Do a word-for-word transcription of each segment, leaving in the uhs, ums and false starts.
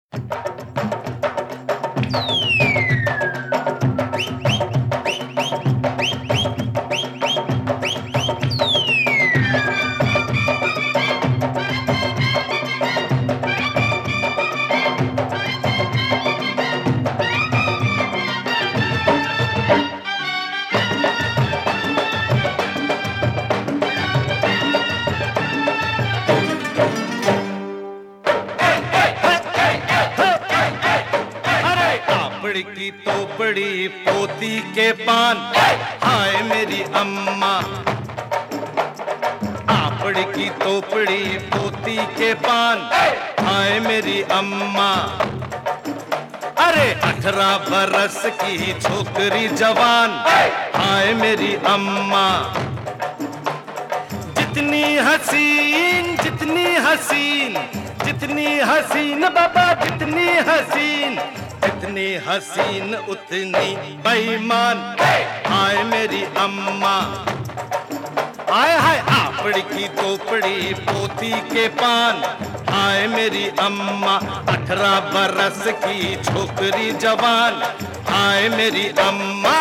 की तो बड़ी पोती के पान, हाय मेरी अम्मा। आपड़ की तो बड़ी पोती के पान, हाय मेरी अम्मा। अरे अठारह बरस की छोकरी जवान, हाय मेरी अम्मा। जितनी हसीन जितनी हसीन जितनी हसीन बाबा जितनी हसीन, जितनी हसीन उतनी बेईमान, हाय मेरी अम्मा। हाय हाय आपड़ की तोपड़ी पोती के पान, हाय मेरी अम्मा। अठारह बरस की छोकरी जवान, हाय मेरी अम्मा।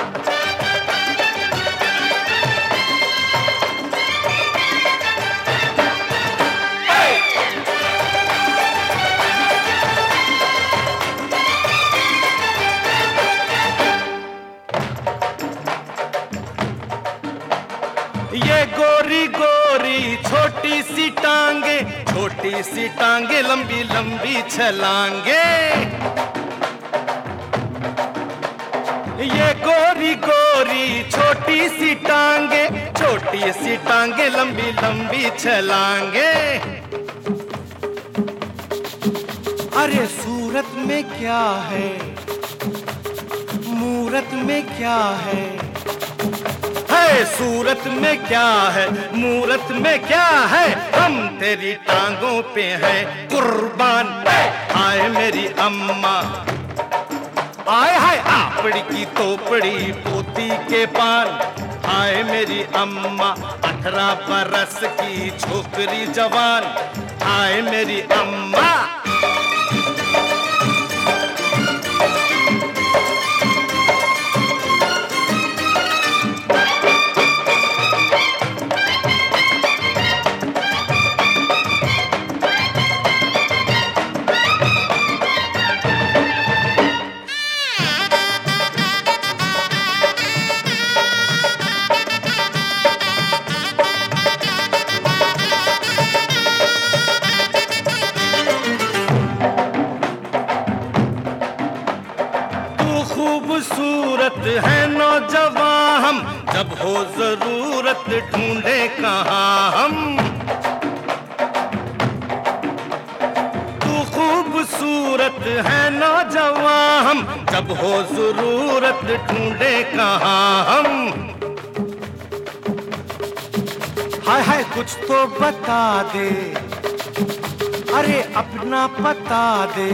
ये गोरी गोरी छोटी सी टांगे, छोटी सी टांगे लंबी लंबी छलांगे। ये गोरी गोरी छोटी सी टांगे, छोटी सी टांगे लंबी लंबी छलांगे। अरे सूरत में क्या है, मूरत में क्या है, है सूरत में क्या है, मूरत में क्या है। हम तेरी टांगों पे हैं कुर्बान, हाय मेरी अम्मा। आय हाय आपड़ की तोपड़ी पोती के पान, हाय मेरी अम्मा। अठारह बरस की छोकरी जवान, हाय मेरी अम्मा। खूबसूरत है नौजवान हम, जब हो जरूरत ढूंढे कहाँ हम। तू खूबसूरत है नौजवान हम, जब हो जरूरत ढूंढे कहाँ हम। हाय हाय कुछ तो बता दे, अरे अपना पता दे।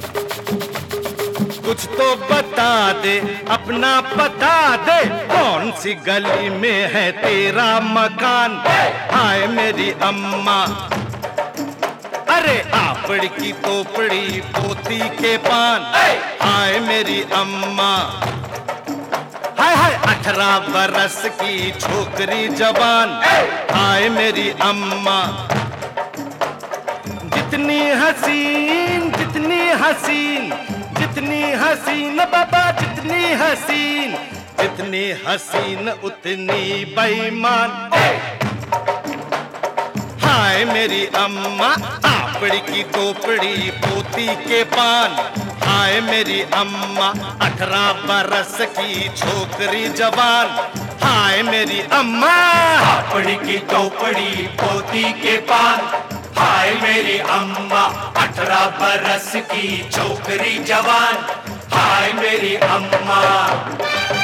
कुछ तो बता दे, अपना पता दे। कौन सी गली में है तेरा मकान, हाय मेरी अम्मा। अरे आपड़ की तोपड़ी पोती के पान, हाय मेरी अम्मा। हाय हाय अठारह बरस की छोकरी जवान, हाय मेरी अम्मा। जितनी हसीन जितनी हसीन जितनी हसीन बाबा जितनी हसीन, जितनी हसीन उतनी बेईमान, हाय मेरी अम्मा। आपड़ की तोपड़ी पोती के पान, हाय मेरी अम्मा। अठारह बरस की छोकरी जवान, हाय मेरी अम्मा। आपड़ की तोपड़ी पोती के पान, हाय मेरी अम्मा। अठारह बरस की छोकरी जवान, हाय मेरी अम्मा।